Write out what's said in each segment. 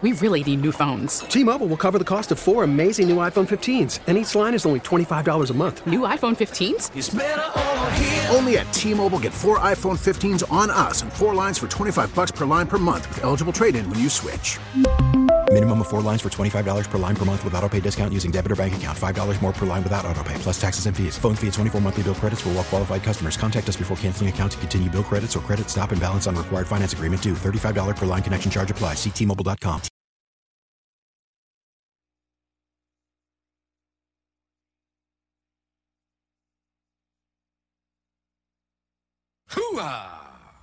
We really need new phones. T-Mobile will cover the cost of 4 amazing new iPhone 15s, and each line is only $25 a month. New iPhone 15s? It's better over here. Only at T-Mobile, get 4 iPhone 15s on us and 4 lines for $25 per line per month with eligible trade-in when you switch. Minimum of 4 lines for $25 per line per month with autopay discount using debit or bank account. $5 more per line without autopay, plus taxes and fees. Phone fee at 24 monthly bill credits for well-qualified customers. Contact us before canceling account to continue bill credits or credit stop and balance on required finance agreement due. $35 per line connection charge applies. See T-Mobile.com. Hoo-ah!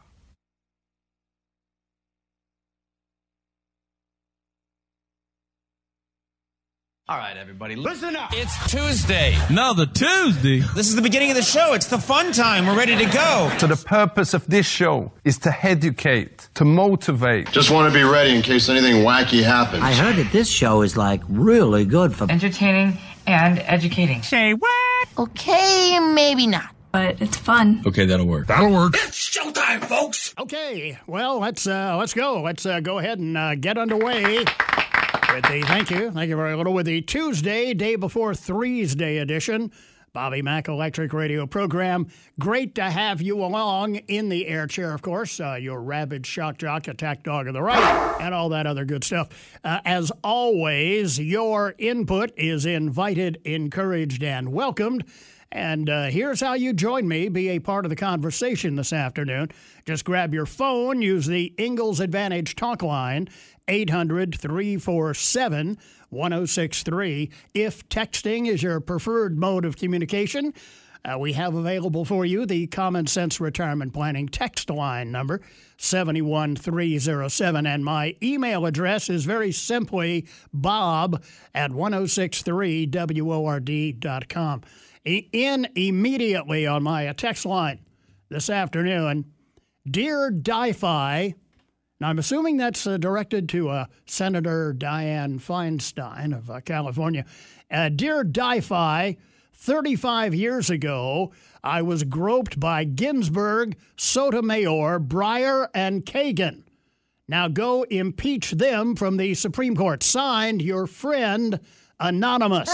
All right, everybody, listen up. It's Tuesday. Another Tuesday. This is the beginning of the show. It's the fun time. We're ready to go. So the purpose of this show is to educate, to motivate. Just want to be ready in case anything wacky happens. I heard that this show is like really good for entertaining and educating. Say what? Okay, maybe not. But it's fun. Okay, that'll work. That'll work. It's showtime, folks. Okay, well, let's go. Let's go ahead and get underway. Thank you very little with the Tuesday, day before Threes Day edition, Bobby Mack Electric Radio program. Great to have you along in the air chair, of course, your rabid shock jock, attack dog of the right, and all that other good stuff. As always, your input is invited, encouraged, and welcomed. And here's how you join me, be a part of the conversation this afternoon. Just grab your phone, use the Ingalls Advantage talk line, 800-347-1063. If texting is your preferred mode of communication, we have available for you the Common Sense Retirement Planning text line number, 71307. And my email address is very simply bob@1063word.com. In immediately on my text line this afternoon, Dear Di-Fi, now I'm assuming that's directed to Senator Dianne Feinstein of California. Dear Di-Fi, 35 years ago, I was groped by Ginsburg, Sotomayor, Breyer, and Kagan. Now go impeach them from the Supreme Court. Signed, your friend, Anonymous.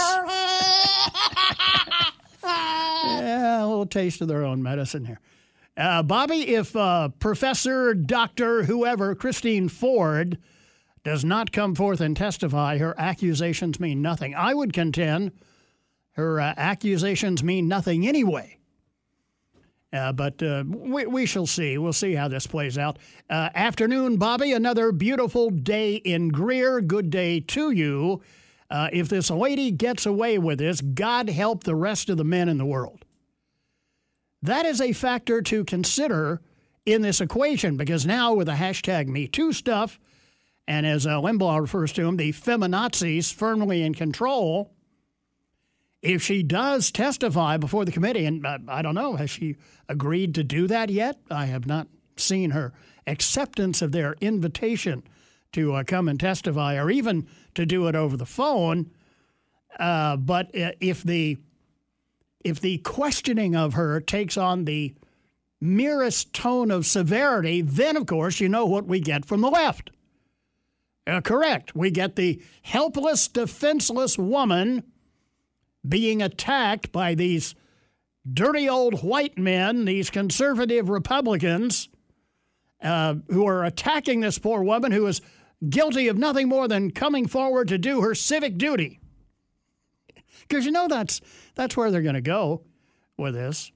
Yeah, a little taste of their own medicine here. Bobby, if Professor, Dr., whoever, Christine Ford, does not come forth and testify, her accusations mean nothing. I would contend her accusations mean nothing anyway. But we shall see. We'll see how this plays out. Afternoon, Bobby, another beautiful day in Greer. Good day to you. If this lady gets away with this, God help the rest of the men in the world. That is a factor to consider in this equation, because now with the hashtag MeToo stuff, and as Limbaugh refers to them, the feminazis firmly in control, if she does testify before the committee, and I don't know, has she agreed to do that yet? I have not seen her acceptance of their invitation to come and testify, or even to do it over the phone. But if the questioning of her takes on the merest tone of severity, then, of course, you know what we get from the left. Correct. We get the helpless, defenseless woman being attacked by these dirty old white men, these conservative Republicans, who are attacking this poor woman who is guilty of nothing more than coming forward to do her civic duty. Because, you know, that's where they're going to go with this.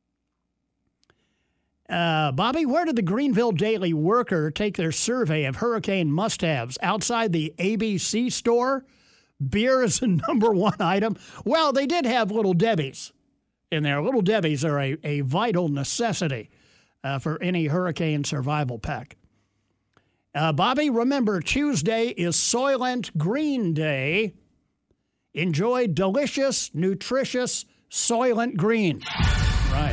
Bobby, where did the Greenville Daily Worker take their survey of hurricane must-haves? Outside the ABC store? Beer is the number one item. Well, they did have Little Debbie's in there. Little Debbie's are a vital necessity for any hurricane survival pack. Bobby, remember, Tuesday is Soylent Green Day. Enjoy delicious, nutritious Soylent Green. Right.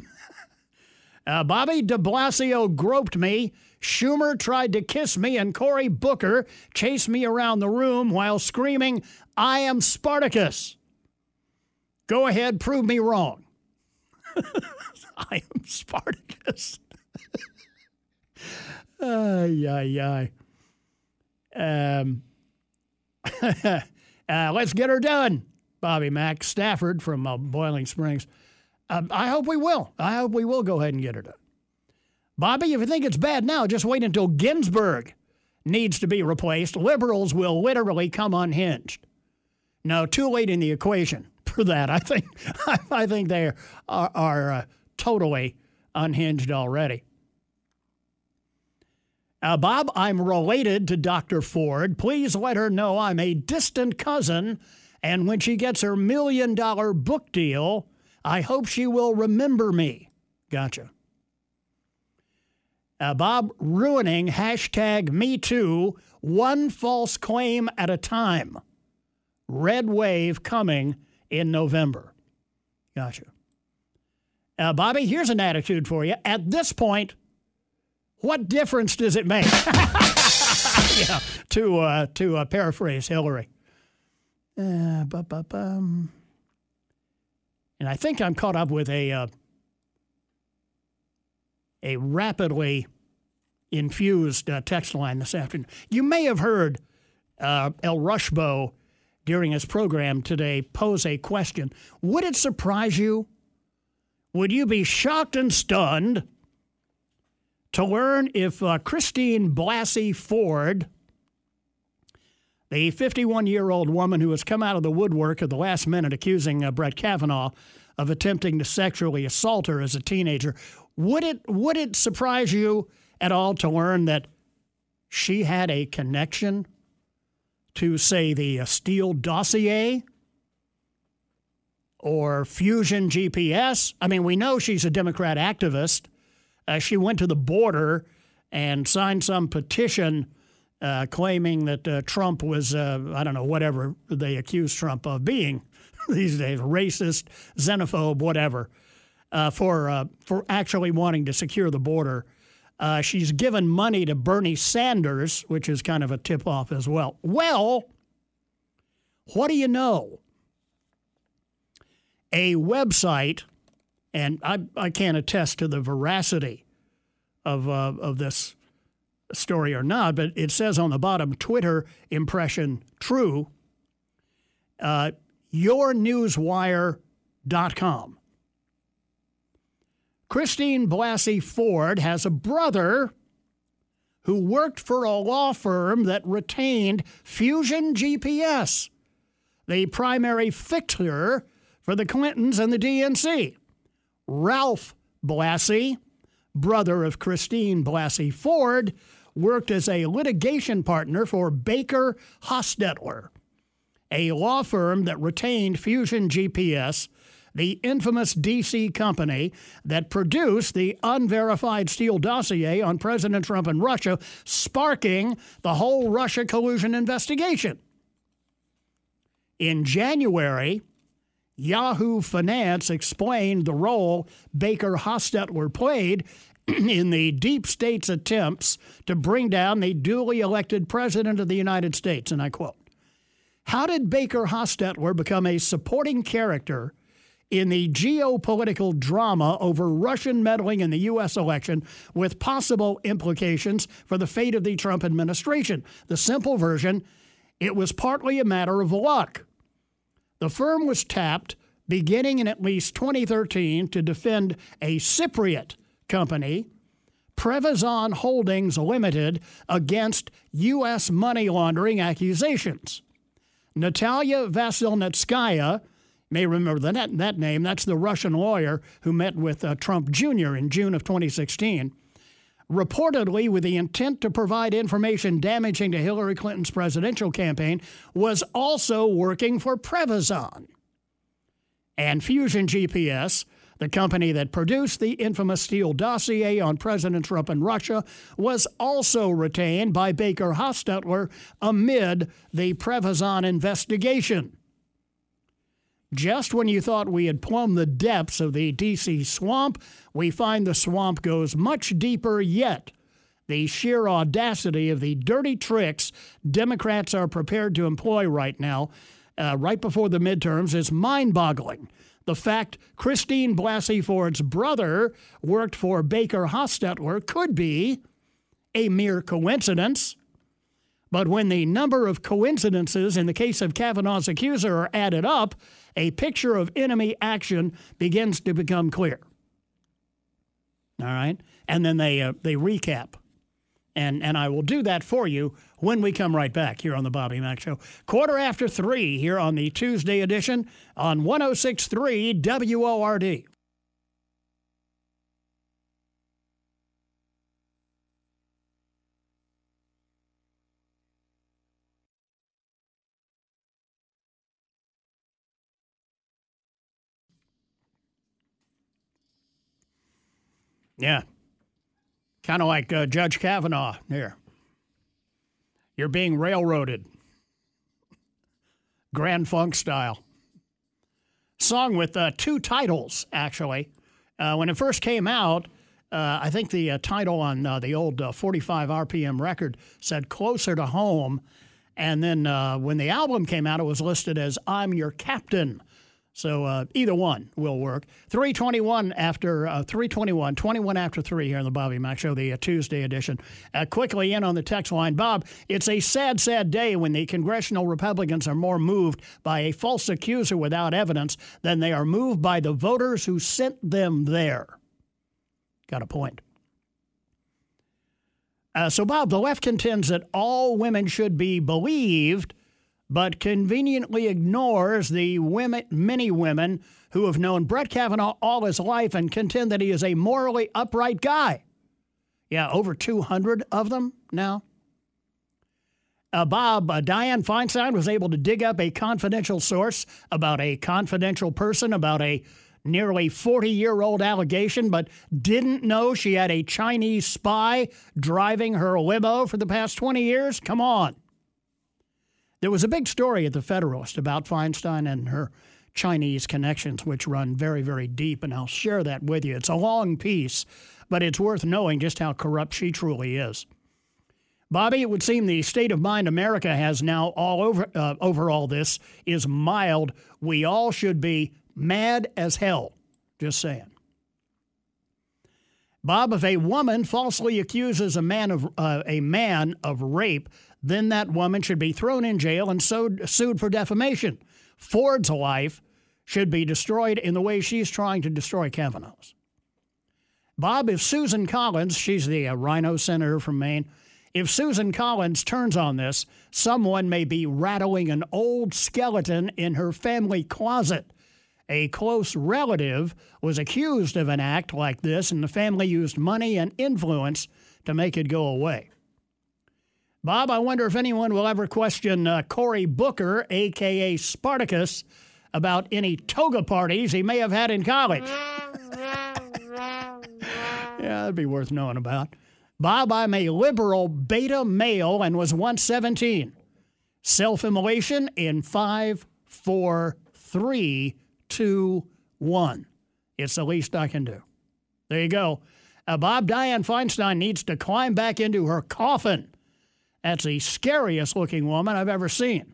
Bobby, de Blasio groped me. Schumer tried to kiss me, and Cory Booker chased me around the room while screaming, I am Spartacus. Go ahead, prove me wrong. I am Spartacus. Ay. Let's get her done, Bobby Mack. Stafford from Boiling Springs. I hope we will. I hope we will go ahead and get her done. Bobby, if you think it's bad now, just wait until Ginsburg needs to be replaced. Liberals will literally come unhinged. No, too late in the equation for that. I think they are totally unhinged already. Bob, I'm related to Dr. Ford. Please let her know I'm a distant cousin, and when she gets her $1 million book deal, I hope she will remember me. Gotcha. Bob, ruining #MeToo, one false claim at a time. Red wave coming in November. Gotcha. Bobby, here's an attitude for you. At this point, what difference does it make? Yeah, to paraphrase Hillary. And I think I'm caught up with a rapidly infused text line this afternoon. You may have heard El Rushbo during his program today pose a question. Would it surprise you? Would you be shocked and stunned to learn if Christine Blasey Ford, the 51-year-old woman who has come out of the woodwork at the last minute accusing Brett Kavanaugh of attempting to sexually assault her as a teenager, would it surprise you at all to learn that she had a connection to, say, the Steele dossier or Fusion GPS? I mean, we know she's a Democrat activist. She went to the border and signed some petition claiming that Trump was, I don't know, whatever they accuse Trump of being these days, racist, xenophobe, whatever, for actually wanting to secure the border. She's given money to Bernie Sanders, which is kind of a tip-off as well. Well, what do you know? A website, and I can't attest to the veracity of this story or not, but it says on the bottom, Twitter impression true, yournewswire.com. Christine Blasey Ford has a brother who worked for a law firm that retained Fusion GPS, the primary fixer for the Clintons and the DNC. Ralph Blasey, brother of Christine Blasey Ford, worked as a litigation partner for Baker Hostetler, a law firm that retained Fusion GPS, the infamous D.C. company that produced the unverified Steele dossier on President Trump and Russia, sparking the whole Russia collusion investigation. In January, Yahoo Finance explained the role Baker Hostetler played in the deep state's attempts to bring down the duly elected president of the United States, and I quote, "How did Baker Hostetler become a supporting character in the geopolitical drama over Russian meddling in the U.S. election with possible implications for the fate of the Trump administration? The simple version, it was partly a matter of luck. The firm was tapped beginning in at least 2013 to defend a Cypriot company, Prevezon Holdings Limited, against U.S. money laundering accusations. Natalia Vasilnetskaya, may remember that name, that's the Russian lawyer who met with Trump Jr. in June of 2016, reportedly with the intent to provide information damaging to Hillary Clinton's presidential campaign, was also working for Prevezon. And Fusion GPS, the company that produced the infamous Steele dossier on President Trump and Russia, was also retained by Baker Hostetler amid the Prevezon investigation. Just when you thought we had plumbed the depths of the D.C. swamp, we find the swamp goes much deeper yet. The sheer audacity of the dirty tricks Democrats are prepared to employ right now, right before the midterms, is mind-boggling. The fact Christine Blasey Ford's brother worked for Baker Hostetler could be a mere coincidence, But when the number of coincidences in the case of Kavanaugh's accuser are added up, a picture of enemy action begins to become clear. All right? And then they recap. And I will do that for you when we come right back here on the Bobby Mack Show. 3:15 here on the Tuesday edition on 106.3 WORD. Yeah. Kind of like Judge Kavanaugh here. You're being railroaded. Grand Funk style. Song with two titles, actually. When it first came out, I think the title on the old 45 RPM record said Closer to Home. And then when the album came out, it was listed as I'm Your Captain. So either one will work. 3:21 after 3:21, 21 after 3 here on the Bobby Mack Show, the Tuesday edition. Quickly in on the text line, Bob, it's a sad, sad day when the congressional Republicans are more moved by a false accuser without evidence than they are moved by the voters who sent them there. Got a point. So, Bob, the left contends that all women should be believed, but conveniently ignores the many women who have known Brett Kavanaugh all his life and contend that he is a morally upright guy. Yeah, over 200 of them now. Bob, Dianne Feinstein was able to dig up a confidential source about a confidential person, about a nearly 40-year-old allegation, but didn't know she had a Chinese spy driving her limo for the past 20 years? Come on. There was a big story at the Federalist about Feinstein and her Chinese connections, which run very, very deep, and I'll share that with you. It's a long piece, but it's worth knowing just how corrupt she truly is. Bobby, it would seem the state of mind America has now over all this is mild. We all should be mad as hell. Just saying. Bob, if a woman falsely accuses a man of rape, then that woman should be thrown in jail and sued for defamation. Ford's life should be destroyed in the way she's trying to destroy Kavanaugh's. Bob, if Susan Collins, she's the Rhino senator from Maine, if Susan Collins turns on this, someone may be rattling an old skeleton in her family closet. A close relative was accused of an act like this, and the family used money and influence to make it go away. Bob, I wonder if anyone will ever question Cory Booker, a.k.a. Spartacus, about any toga parties he may have had in college. Yeah, that'd be worth knowing about. Bob, I'm a liberal beta male and was once 17. Self-immolation in 5, 4, 3, 2, 1. It's the least I can do. There you go. Bob, Dianne Feinstein needs to climb back into her coffin. That's the scariest looking woman I've ever seen.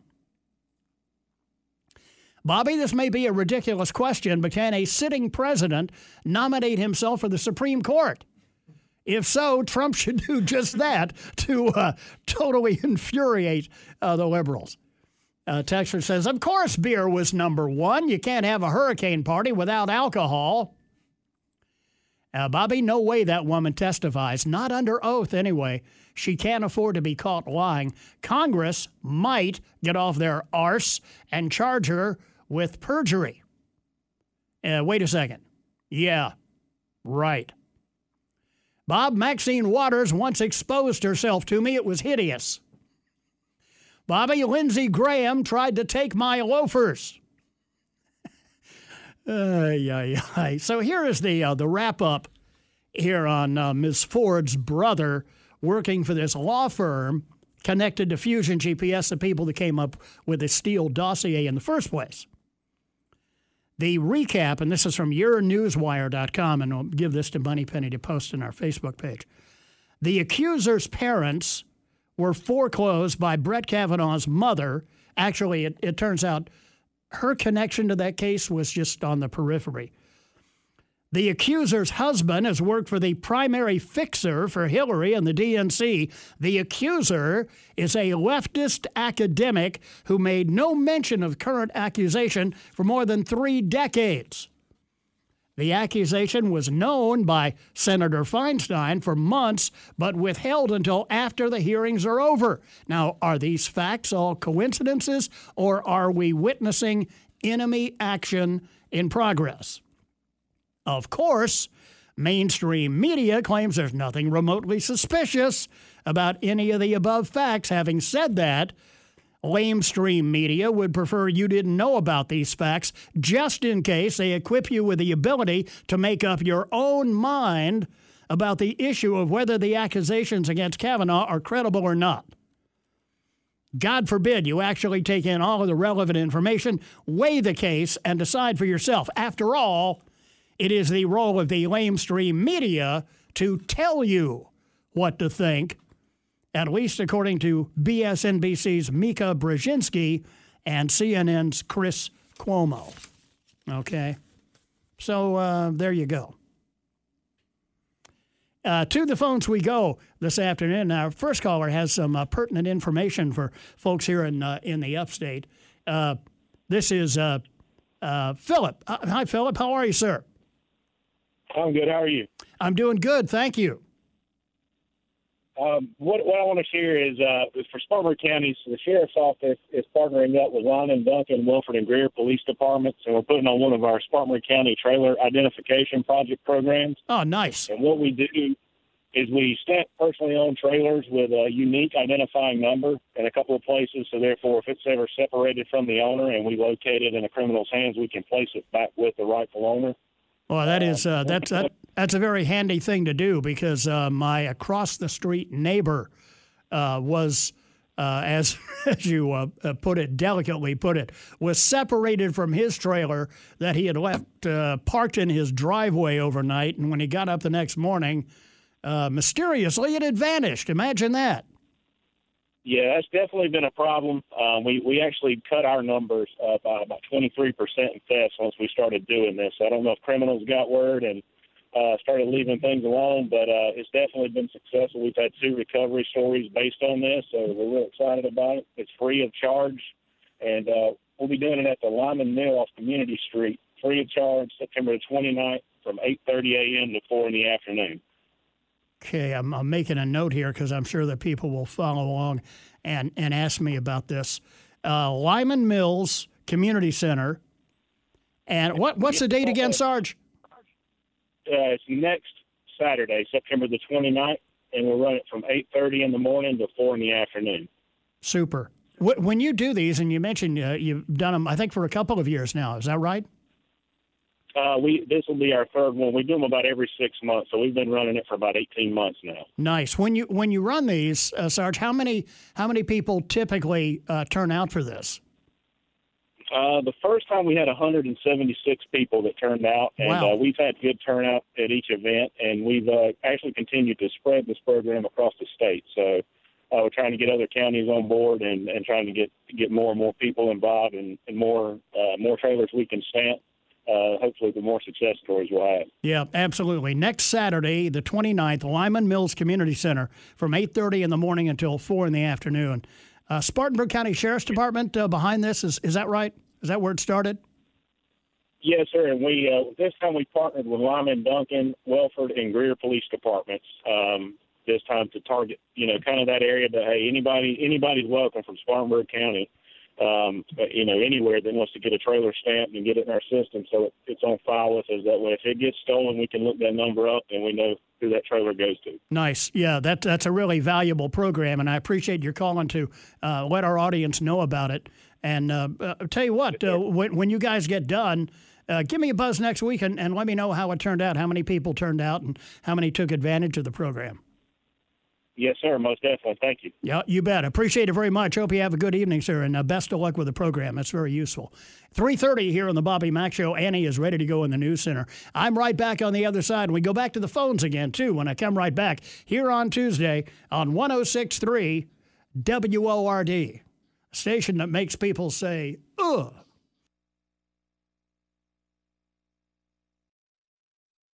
Bobby, this may be a ridiculous question, but can a sitting president nominate himself for the Supreme Court? If so, Trump should do just that to totally infuriate the liberals. Texter says, of course beer was number one. You can't have a hurricane party without alcohol. Bobby, no way that woman testifies. Not under oath, anyway. She can't afford to be caught lying. Congress might get off their arse and charge her with perjury. Wait a second. Yeah, right. Bob, Maxine Waters once exposed herself to me. It was hideous. Bobby, Lindsey Graham tried to take my loafers. So here is the wrap-up here on Ms. Ford's brother working for this law firm connected to Fusion GPS, the people that came up with the Steele dossier in the first place. The recap, and this is from yournewswire.com, and I'll give this to Moneypenny to post in our Facebook page. The accuser's parents were foreclosed by Brett Kavanaugh's mother. Actually, it turns out her connection to that case was just on the periphery. The accuser's husband has worked for the primary fixer for Hillary and the DNC. The accuser is a leftist academic who made no mention of current accusation for more than 3 decades. The accusation was known by Senator Feinstein for months, but withheld until after the hearings are over. Now, are these facts all coincidences, or are we witnessing enemy action in progress? Of course, mainstream media claims there's nothing remotely suspicious about any of the above facts. Having said that, lamestream media would prefer you didn't know about these facts, just in case they equip you with the ability to make up your own mind about the issue of whether the accusations against Kavanaugh are credible or not. God forbid you actually take in all of the relevant information, weigh the case, and decide for yourself. After all, it is the role of the lamestream media to tell you what to think, at least according to BSNBC's Mika Brzezinski and CNN's Chris Cuomo. Okay? So there you go. To the phones we go this afternoon. Our first caller has some pertinent information for folks here in the upstate. This is Philip. Hi, Philip. How are you, sir? I'm good. How are you? I'm doing good. Thank you. What I want to share is for Spartanburg County, so the Sheriff's Office is partnering up with Lyman, Duncan, Wilford, and Greer Police Departments, and we're putting on one of our Spartanburg County Trailer Identification Project programs. Oh, nice. And what we do is we stamp personally owned trailers with a unique identifying number in a couple of places, so therefore if it's ever separated from the owner and we locate it in a criminal's hands, we can place it back with the rightful owner. Well, that is that's a very handy thing to do because my across the street neighbor was, as you delicately put it, was separated from his trailer that he had left parked in his driveway overnight, and when he got up the next morning, mysteriously it had vanished. Imagine that. Yeah, that's definitely been a problem. We actually cut our numbers by about 23% in thefts once we started doing this. I don't know if criminals got word and started leaving things alone, but it's definitely been successful. We've had 2 recovery stories based on this, so we're real excited about it. It's free of charge, and we'll be doing it at the Lyman Mill off Community Street, free of charge, September the 29th from 8:30 a.m. to 4 in the afternoon. Okay, I'm making a note here because I'm sure that people will follow along and ask me about this. Lyman Mills Community Center. And what's the date again, Sarge? It's next Saturday, September the 29th, and we'll run it from 8:30 in the morning to 4 in the afternoon. Super. When you do these, and you mentioned you've done them, I think, for a couple of years now. Is that right? This will be our 3rd one. We do them about every 6 months, so we've been running it for about 18 months now. Nice. When you run these, Sarge, how many people typically turn out for this? The first time we had 176 people that turned out, and wow. We've had good turnout at each event, and we've actually continued to spread this program across the state. So we're trying to get other counties on board and trying to get more and more people involved and more trailers we can stamp. Hopefully the more success stories we'll have. Yeah, absolutely. Next Saturday, the 29th, Lyman Mills Community Center from 8:30 in the morning until 4 in the afternoon. Spartanburg County Sheriff's Department behind this, is that right? Is that where it started? Yes, sir. And we this time we partnered with Lyman, Duncan, Welford, and Greer Police Departments this time to target, kind of that area. But, hey, anybody's welcome from Spartanburg County. Anywhere that wants to get a trailer stamped and get it in our system so it's on file with us. That way, if it gets stolen, we can look that number up and we know who that trailer goes to. Nice. Yeah, that's a really valuable program, and I appreciate your calling to let our audience know about it. And tell you what, when you guys get done, give me a buzz next week and let me know how it turned out, how many people turned out, and how many took advantage of the program. Yes, sir. Most definitely. Thank you. Yeah, you bet. Appreciate it very much. Hope you have a good evening, sir, and best of luck with the program. That's very useful. 3:30 here on the Bobby Mack Show. Annie is ready to go in the news center. I'm right back on the other side. We go back to the phones again, too, when I come right back here on Tuesday on 106.3 WORD, a station that makes people say, ugh.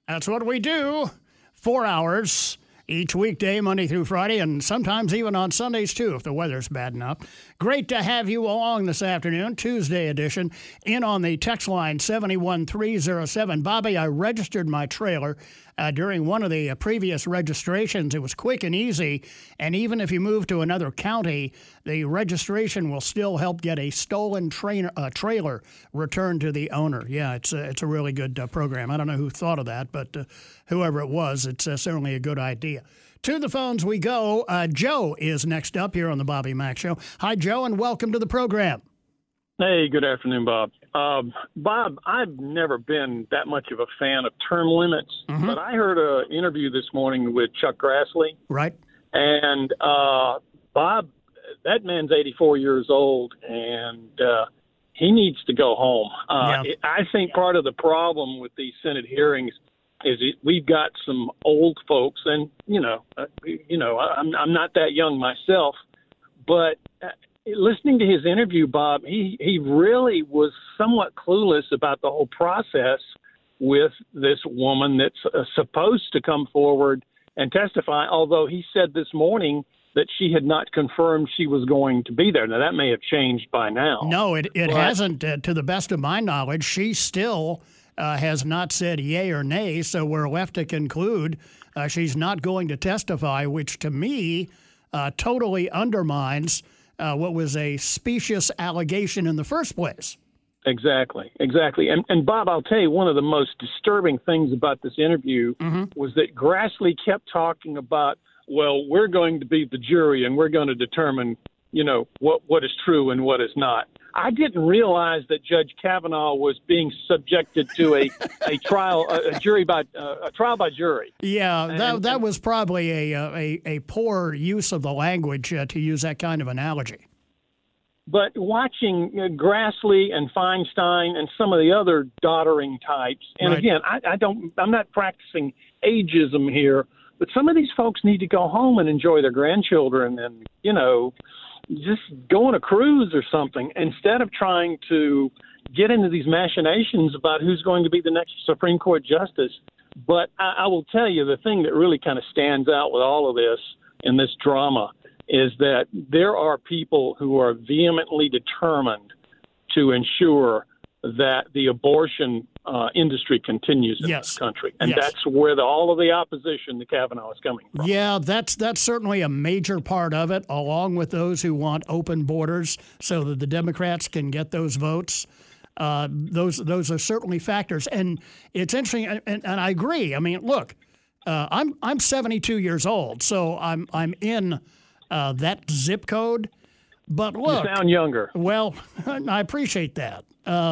That's what we do. 4 hours each weekday, Monday through Friday, and sometimes even on Sundays, too, if the weather's bad enough. Great to have you along this afternoon, Tuesday edition, in on the text line 71307. Bobby, I registered my trailer during one of the previous registrations. It was quick and easy, and even if you move to another county, the registration will still help get a stolen trailer returned to the owner. Yeah, it's a really good program. I don't know who thought of that, but whoever it was, it's certainly a good idea. To the phones we go. Joe is next up here on the Bobby Mack Show. Hi, Joe, and welcome to the program. Hey, good afternoon, Bob. Bob, I've never been that much of a fan of term limits, but I heard an interview this morning with Chuck Grassley. Right. And, Bob, that man's 84 years old, and he needs to go home. I think part of the problem with these Senate hearings is we've got some old folks, and, I'm not that young myself, but listening to his interview, Bob, he really was somewhat clueless about the whole process with this woman that's supposed to come forward and testify, although he said this morning that she had not confirmed she was going to be there. Now, that may have changed by now. No, it hasn't. To the best of my knowledge, she still has not said yay or nay, so we're left to conclude she's not going to testify, which to me totally undermines what was a specious allegation in the first place. Exactly. And Bob, I'll tell you, one of the most disturbing things about this interview was that Grassley kept talking about, well, we're going to be the jury and we're going to determine, what is true and what is not. I didn't realize that Judge Kavanaugh was being subjected to a trial by jury. Yeah, that was probably a poor use of the language to use that kind of analogy. But watching Grassley and Feinstein and some of the other doddering types, and Right. again, I'm not practicing ageism here, but some of these folks need to go home and enjoy their grandchildren and, just go on a cruise or something instead of trying to get into these machinations about who's going to be the next Supreme Court justice. But I will tell you, the thing that really kind of stands out with all of this and this drama is that there are people who are vehemently determined to ensure that the abortion industry continues in this country. And that's where all of the opposition to Kavanaugh is coming from. Yeah, that's certainly a major part of it, along with those who want open borders so that the Democrats can get those votes. Those are certainly factors. And it's interesting, and I agree. I mean, look, I'm 72 years old, so I'm in that zip code. But look, you sound younger. Well, I appreciate that.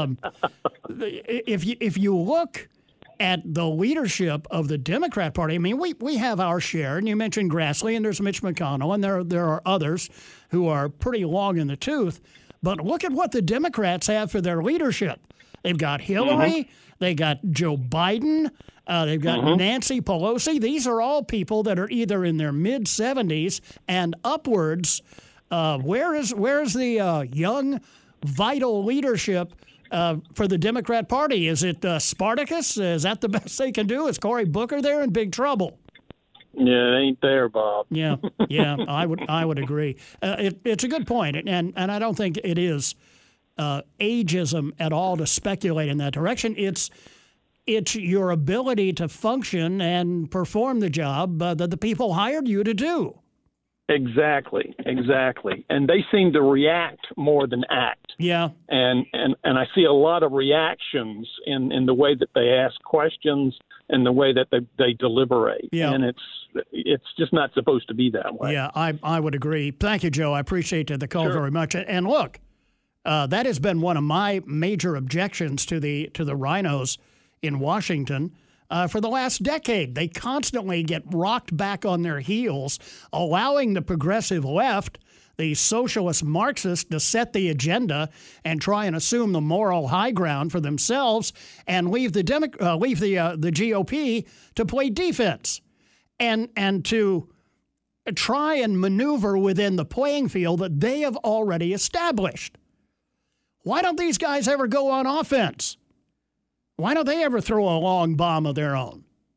If you look at the leadership of the Democrat Party, I mean, we have our share, and you mentioned Grassley, and there's Mitch McConnell, and there are others who are pretty long in the tooth. But look at what the Democrats have for their leadership. They've got Hillary, they got Joe Biden, they've got Nancy Pelosi. These are all people that are either in their mid-70s and upwards. Where is the young, vital leadership for the Democrat Party? Is it Spartacus? Is that the best they can do? Is Cory Booker there in big trouble? Yeah, it ain't there, Bob. Yeah, I would agree. It's a good point, and I don't think it is ageism at all to speculate in that direction. It's your ability to function and perform the job that the people hired you to do. Exactly. And they seem to react more than act. Yeah. And I see a lot of reactions in the way that they ask questions and the way that they deliberate. Yeah. And it's just not supposed to be that way. Yeah, I would agree. Thank you, Joe. I appreciate the call very much. And look, that has been one of my major objections to the rhinos in Washington. For the last decade, they constantly get rocked back on their heels, allowing the progressive left, the socialist Marxists, to set the agenda and try and assume the moral high ground for themselves, and leave the GOP to play defense and to try and maneuver within the playing field that they have already established. Why don't these guys ever go on offense? Why don't they ever throw a long bomb of their own?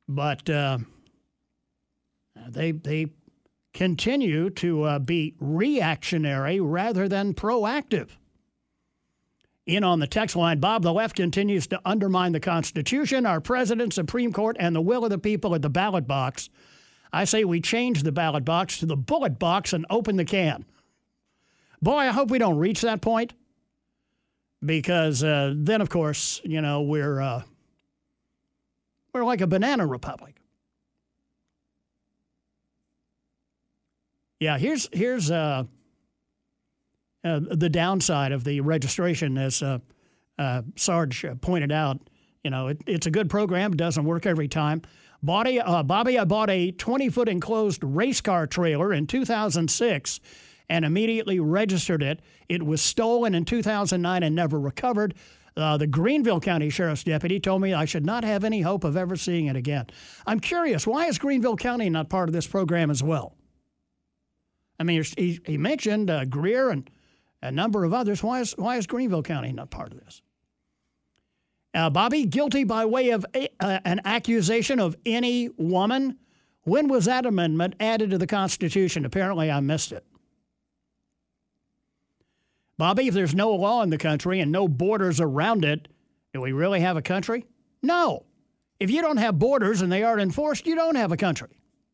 But they continue to be reactionary rather than proactive. In on the text line, Bob, the left continues to undermine the Constitution, our president, Supreme Court, and the will of the people at the ballot box. I say we change the ballot box to the bullet box and open the can. Boy, I hope we don't reach that point, because then, of course, you know, we're like a banana republic. Yeah, here's the downside of the registration, as Sarge pointed out. You know, it's a good program. It doesn't work every time. Bobby, I bought a 20-foot enclosed race car trailer in 2006 and immediately registered it. It was stolen in 2009 and never recovered. The Greenville County Sheriff's deputy told me I should not have any hope of ever seeing it again. I'm curious, why is Greenville County not part of this program as well? I mean, he mentioned Greer and a number of others. Why is Greenville County not part of this? Bobby, guilty by way of an accusation of any woman. When was that amendment added to the Constitution? Apparently I missed it. Bobby, if there's no law in the country and no borders around it, do we really have a country? No. If you don't have borders and they aren't enforced, you don't have a country.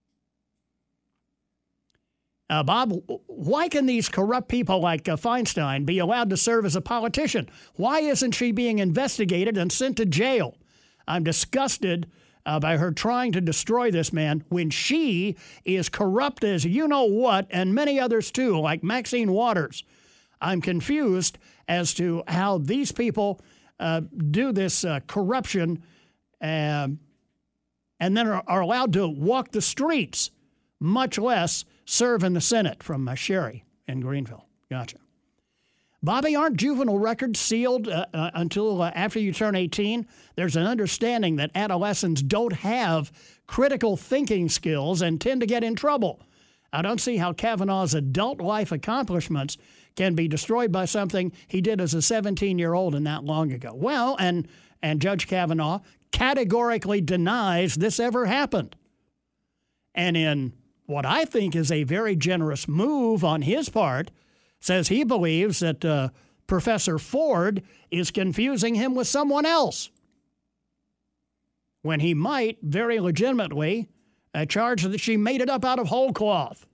Bob, why can these corrupt people like Feinstein be allowed to serve as a politician? Why isn't she being investigated and sent to jail? I'm disgusted by her trying to destroy this man when she is corrupt as you-know-what, and many others too, like Maxine Waters. I'm confused as to how these people do this corruption and then are allowed to walk the streets, much less serve in the Senate. From Sherry in Greenville. Gotcha. Bobby, aren't juvenile records sealed until after you turn 18? There's an understanding that adolescents don't have critical thinking skills and tend to get in trouble. I don't see how Kavanaugh's adult life accomplishments can be destroyed by something he did as a 17-year-old and that long ago. Well, and Judge Kavanaugh categorically denies this ever happened. And in what I think is a very generous move on his part, says he believes that Professor Ford is confusing him with someone else, when he might very legitimately charge that she made it up out of whole cloth.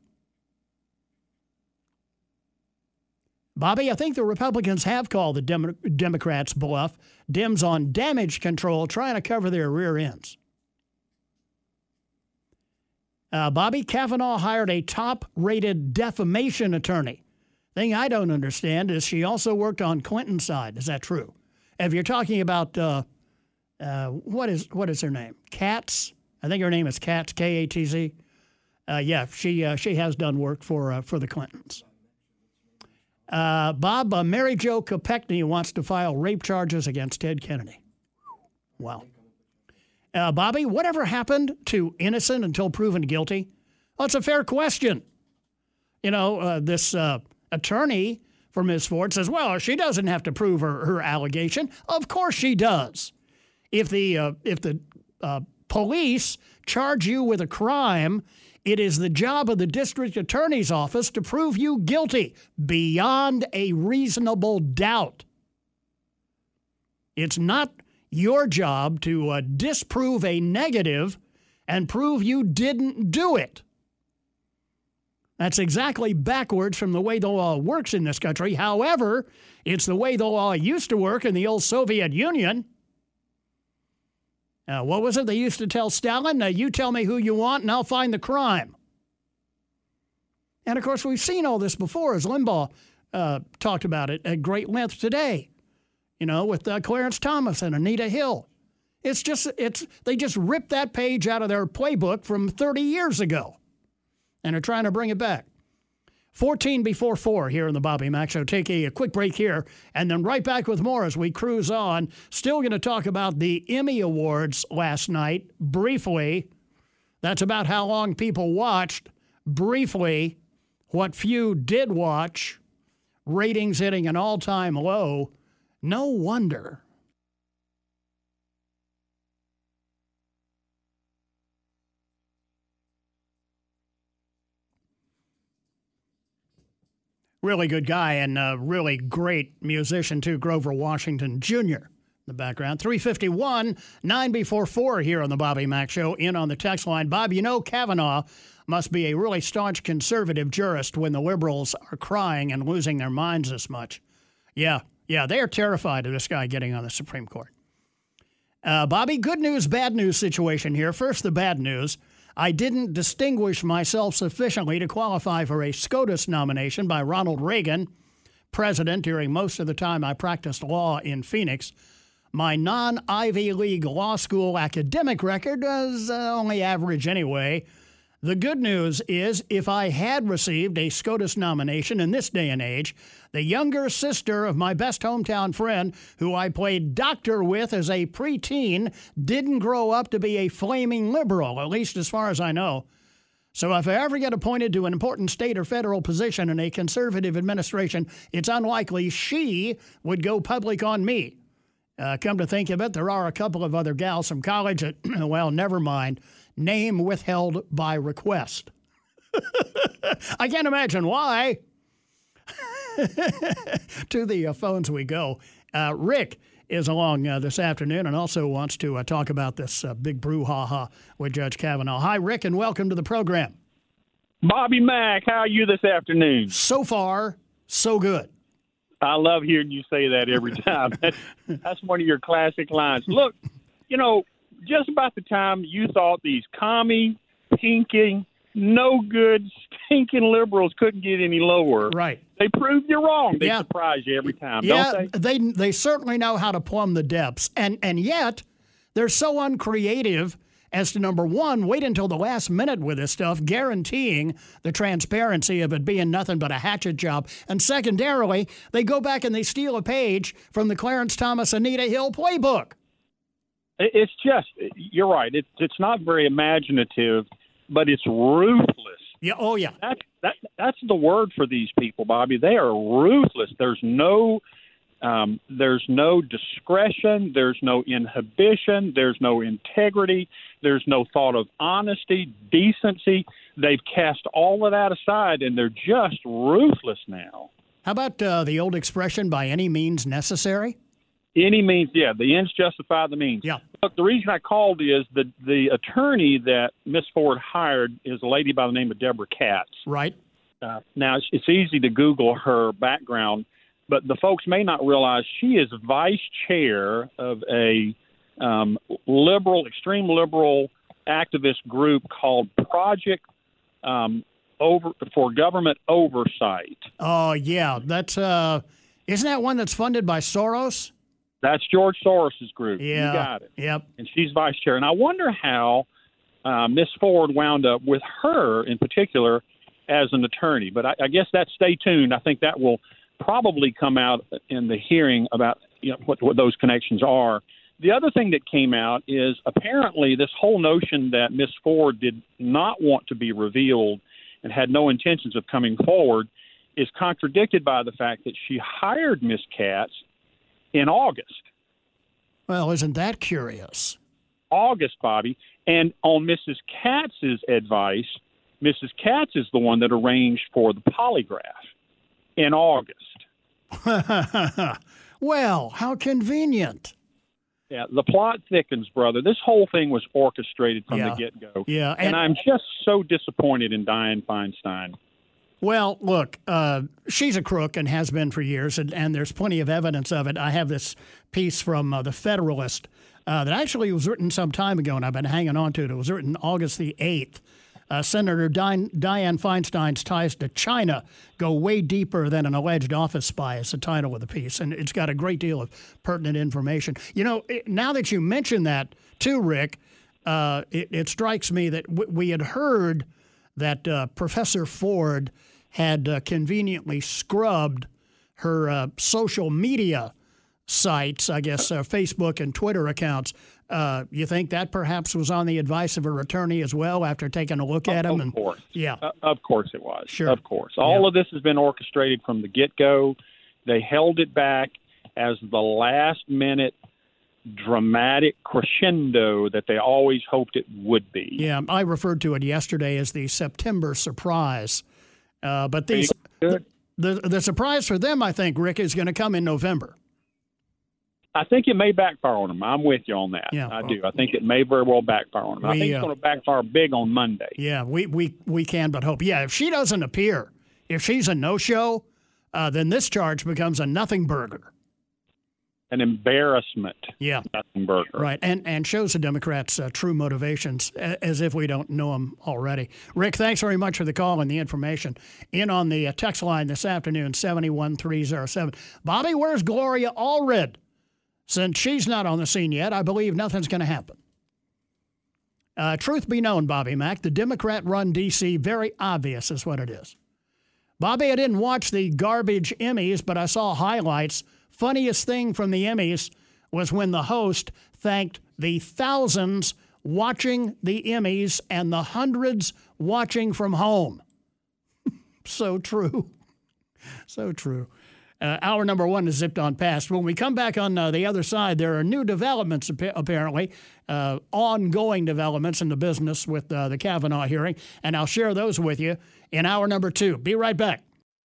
Bobby, I think the Republicans have called the Democrats' bluff. Dems on damage control, trying to cover their rear ends. Bobby, Kavanaugh hired a top-rated defamation attorney. Thing I don't understand is she also worked on Clinton's side. Is that true? If you're talking about, what is her name? Katz? I think her name is Katz, K-A-T-Z. Yeah, she has done work for the Clintons. Bob, Mary Jo Kopechne wants to file rape charges against Ted Kennedy. Wow. Bobby, whatever happened to innocent until proven guilty? Well, it's a fair question. You know, this attorney for Ms. Ford says, well, she doesn't have to prove her allegation. Of course she does. If the police charge you with a crime, it is the job of the district attorney's office to prove you guilty beyond a reasonable doubt. It's not your job to disprove a negative and prove you didn't do it. That's exactly backwards from the way the law works in this country. However, it's the way the law used to work in the old Soviet Union. What was it they used to tell Stalin? You tell me who you want and I'll find the crime. And, of course, we've seen all this before, as Limbaugh talked about it at great length today. You know, with Clarence Thomas and Anita Hill. They just ripped that page out of their playbook from 30 years ago and are trying to bring it back. 14 before 4 here in the Bobby Mack Show. Take a quick break here and then right back with more as we cruise on. Still going to talk about the Emmy Awards last night briefly. That's about how long people watched. Briefly, what few did watch. Ratings hitting an all-time low. No wonder. Really good guy and a really great musician, too, Grover Washington Jr. in the background. 351, 9 before 4 here on the Bobby Mack Show, in on the text line. Bob, you know Kavanaugh must be a really staunch conservative jurist when the liberals are crying and losing their minds this much. Yeah, they are terrified of this guy getting on the Supreme Court. Bobby, good news, bad news situation here. First, the bad news. I didn't distinguish myself sufficiently to qualify for a SCOTUS nomination by Ronald Reagan, president, during most of the time I practiced law in Phoenix. My non-Ivy League law school academic record was only average anyway. The good news is, if I had received a SCOTUS nomination in this day and age, the younger sister of my best hometown friend, who I played doctor with as a preteen, didn't grow up to be a flaming liberal, at least as far as I know. So if I ever get appointed to an important state or federal position in a conservative administration, it's unlikely she would go public on me. Come to think of it, there are a couple of other gals from college that, well, never mind. Name withheld by request. I can't imagine why. To the phones we go. Rick is along this afternoon and also wants to talk about this big brouhaha with Judge Kavanaugh. Hi, Rick, and welcome to the program. Bobby Mack, how are you this afternoon? So far, so good. I love hearing you say that every time. That's one of your classic lines. Look, just about the time you thought these commie, pinking, no good, stinking liberals couldn't get any lower. Right. They proved you wrong. They surprise you every time, don't they? They certainly know how to plumb the depths. And yet, they're so uncreative as to, number one, wait until the last minute with this stuff, guaranteeing the transparency of it being nothing but a hatchet job. And secondarily, they go back and they steal a page from the Clarence Thomas, Anita Hill playbook. It's just, you're right. It's not very imaginative, but it's ruthless. Yeah. Oh, yeah. That's the word for these people, Bobby. They are ruthless. There's no discretion. There's no inhibition. There's no integrity. There's no thought of honesty, decency. They've cast all of that aside, and they're just ruthless now. How about the old expression, by any means necessary? Any means, yeah. The ends justify the means. Yeah. Look, the reason I called is the attorney that Miss Ford hired is a lady by the name of Deborah Katz. Right. Now, it's easy to Google her background, but the folks may not realize she is vice chair of a extreme liberal activist group called Project for Government Oversight. Oh, yeah. That's isn't that one that's funded by Soros? That's George Soros's group. Yeah. You got it. Yep. And she's vice chair. And I wonder how Miss Ford wound up with her in particular as an attorney. But I guess stay tuned. I think that will probably come out in the hearing about what those connections are. The other thing that came out is apparently this whole notion that Miss Ford did not want to be revealed and had no intentions of coming forward is contradicted by the fact that she hired Miss Katz in August. Well, isn't that curious? August, Bobby. And on Mrs. Katz's advice, Mrs. Katz is the one that arranged for the polygraph in August. Well, how convenient. Yeah, the plot thickens, brother. This whole thing was orchestrated from the get-go. Yeah. And I'm just so disappointed in Dianne Feinstein. Well, look, she's a crook and has been for years, and there's plenty of evidence of it. I have this piece from the Federalist that actually was written some time ago, and I've been hanging on to it. It was written August the 8th. Senator Dianne Feinstein's ties to China go way deeper than an alleged office spy is the title of the piece, and it's got a great deal of pertinent information. Now that you mention that too, Rick, it strikes me that we had heard that Professor Ford had conveniently scrubbed her social media sites, I guess Facebook and Twitter accounts. You think that perhaps was on the advice of her attorney as well after taking a look at them? Of course. Yeah. Of course it was. Sure. Of course. All of this has been orchestrated from the get-go. They held it back as the last-minute dramatic crescendo that they always hoped it would be. Yeah, I referred to it yesterday as the September surprise. But these The surprise for them, I think, Rick, is going to come in November. I think it may backfire on them. I'm with you on that. Yeah, I do. I think it may very well backfire on them. I think it's going to backfire big on Monday. Yeah, we can but hope. Yeah, if she doesn't appear, if she's a no-show, then this charge becomes a nothing burger. An embarrassment. Yeah. Nothing burger. Right, and shows the Democrats' true motivations, as if we don't know them already. Rick, thanks very much for the call and the information. In on the text line this afternoon, 71307. Bobby, where's Gloria Allred? Since she's not on the scene yet, I believe nothing's going to happen. Truth be known, Bobby Mack, the Democrat-run D.C., very obvious is what it is. Bobby, I didn't watch the garbage Emmys, but I saw highlights. Funniest thing from the Emmys was when the host thanked the thousands watching the Emmys and the hundreds watching from home. So true. So true. Hour number one is zipped on past. When we come back on the other side, there are new developments, apparently, ongoing developments in the business with the Kavanaugh hearing, and I'll share those with you in hour number two. Be right back.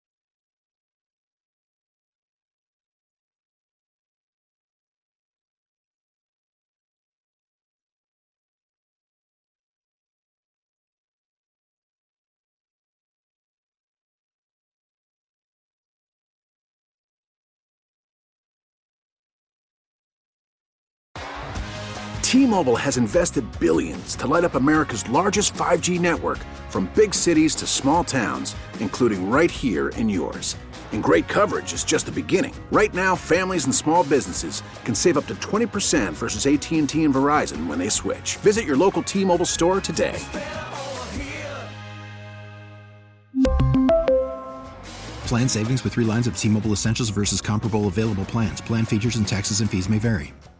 T-Mobile has invested billions to light up America's largest 5G network, from big cities to small towns, including right here in yours. And great coverage is just the beginning. Right now, families and small businesses can save up to 20% versus AT&T and Verizon when they switch. Visit your local T-Mobile store today. Plan savings with 3 lines of T-Mobile Essentials versus comparable available plans. Plan features and taxes and fees may vary.